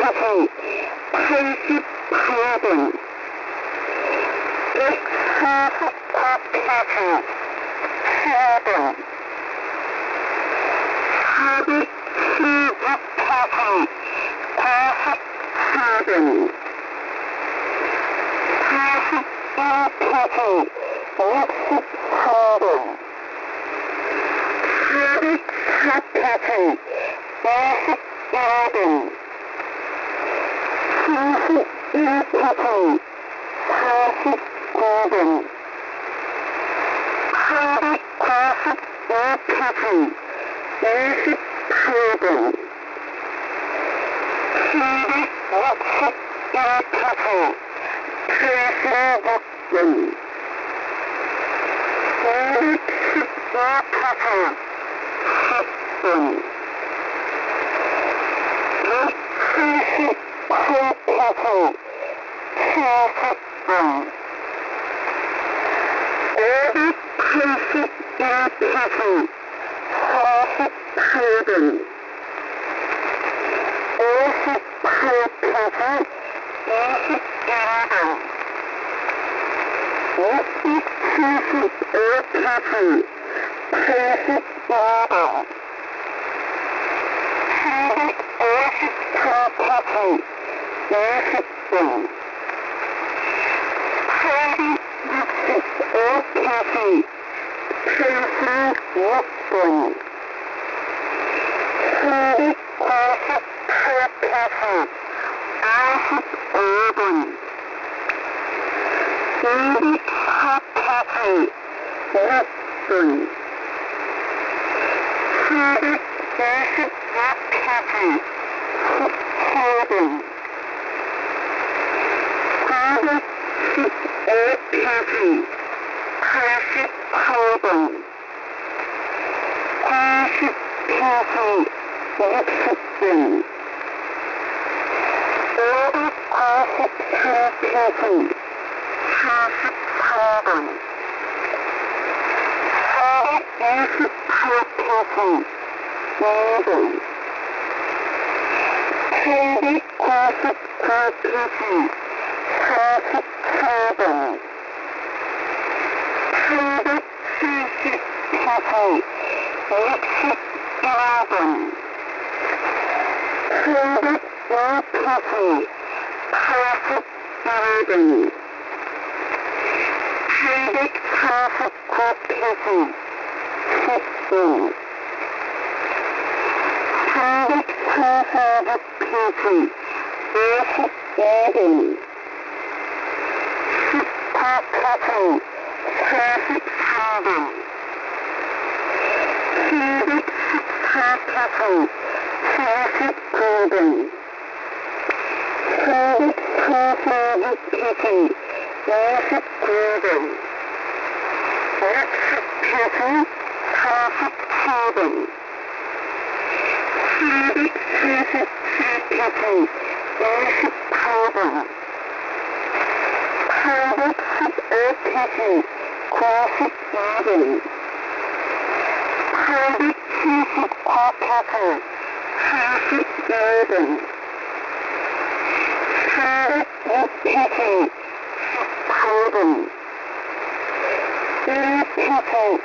88번 149페이지 4번 416페이지 94번 41페이지 63번 404페이지 21번 31페이지 49번 892페이지 28번 761페이지 86번 212페이지 10번 179페이지 70번 581페이지 48번 58페이지 21번 675페이지 82번 753페이지 20번 865페이지 76번 398페이지 55번 204페이지 6번 426페이지 17번 915페이지 88번 90페이지 60번 593페이지 43번 428페이지 2번 899페이지 44번 370페이지 61번 302페이지 81번 839페이지 10번 346페이지 52번 18페이지 43번 214페이지 49번 346페이지 29번 60페이지 47번 444페이지 28번 815페이지 92번 879페이지 41번 406페이지 18번 1페이지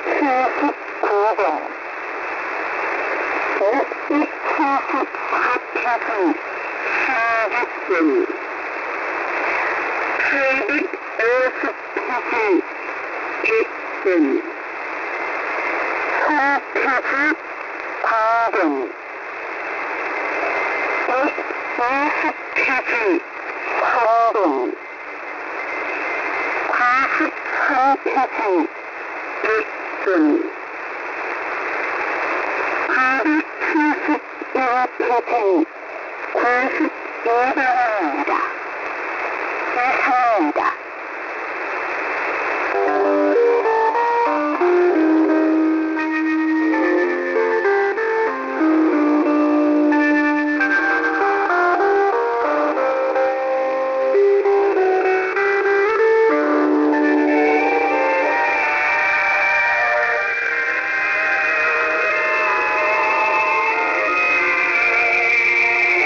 79번 674페이지 40번 850페이지 100번 4페이지 9번 120페이지 3번 93페이지 100번 271페이지